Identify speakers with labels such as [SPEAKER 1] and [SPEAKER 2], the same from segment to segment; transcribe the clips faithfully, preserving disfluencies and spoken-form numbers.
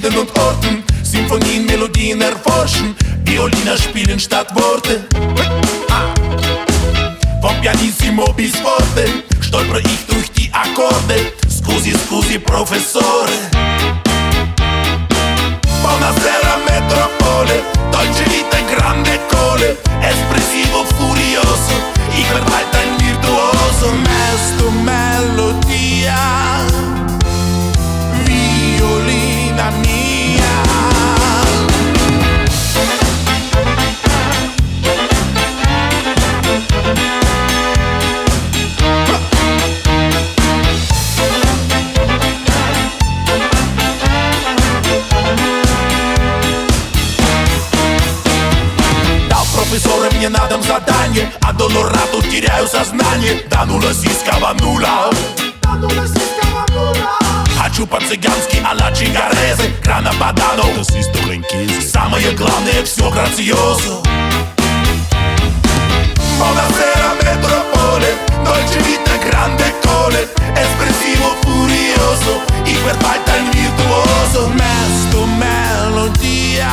[SPEAKER 1] Gegenden und Orten, Symphonien, Melodien erforschen, Violiner spielen statt Worte. Vom Pianissimo bis Forte stolper ich durch die Akkorde. Scusi, scusi, Professore. Buonasera metropole, dolce vita in grande cole, espressivo, furioso, ich werd bald ein Virtuoso. Mesto melodia, violina mia. Профессора мне на дом задание, одолорату теряю сознание. Да ну ласиского нула, хочу по-цыгански а-ла чигарезе, грана бадано, самое главное все грациозо. Buonasera metropole, dolce vita grande cole, espressivo furioso, ich werd bald ein Virtuoso. Mesto melodia,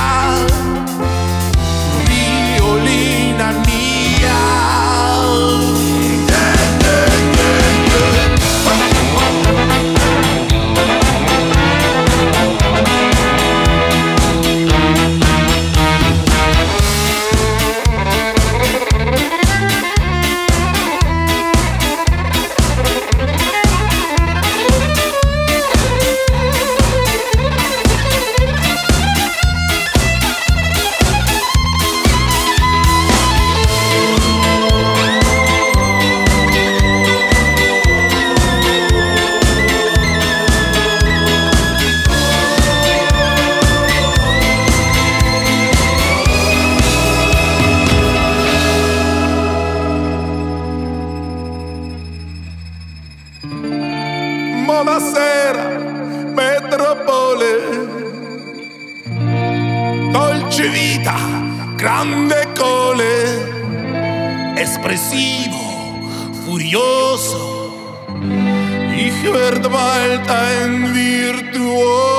[SPEAKER 1] violina mia. Yeah, yeah, yeah, yeah. Buonasera, metropole, dolce vita, grande cole, espressivo, furioso, ich werd bald ein Virtuoso.